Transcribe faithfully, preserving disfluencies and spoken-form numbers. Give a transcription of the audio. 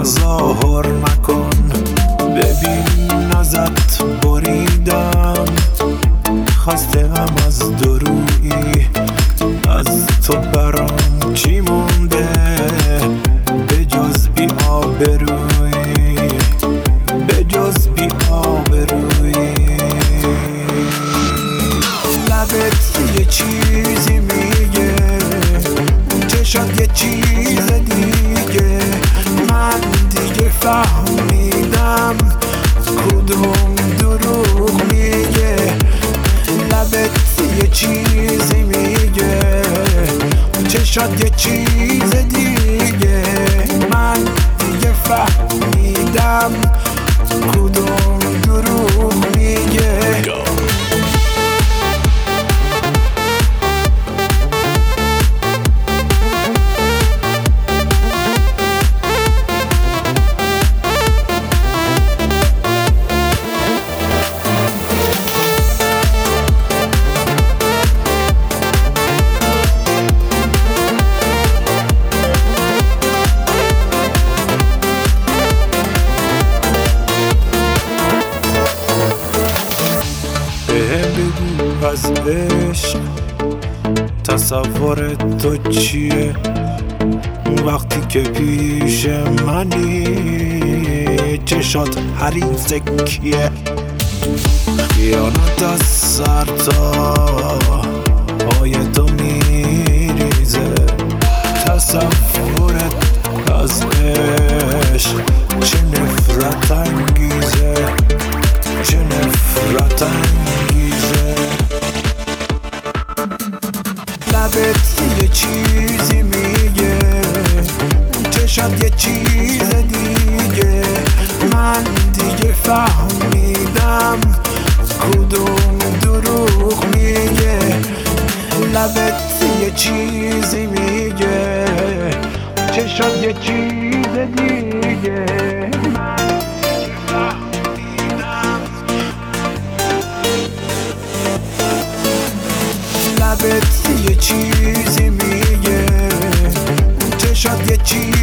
تظاهر نکن، ببین ازت بریدم، خستم از دورویی، از تو برام چی مونده به جز بی آبرویی، به جز بی آبرویی. لبت یه چیزی میگه، چشات یه چیز دیگه، من دیگه فهمیدم کدوم دروغ میگه. لبت یه چیزی میگه، چشات یه چیز دیگه، من دیگه فهمیدم کدوم دروغ میگه. بگو از عشق تصور تو چیه، وقتی که پیش منی چشات حریف کیه. خیانت از سر تا پای تو میریزه، تصورت از عشق چه نفرت انگیزه، چه نفرت انگیزه. لبت یه چیزی میگه، چشات یه چیز دیگه، من دیگه فهمیدم کدوم دروغ میگه. لبت یه چیزی میگه، چشات یه چیز دیگه، من دیگه فهمیدم. لبت یه چیزی میگه، چشات یه چیز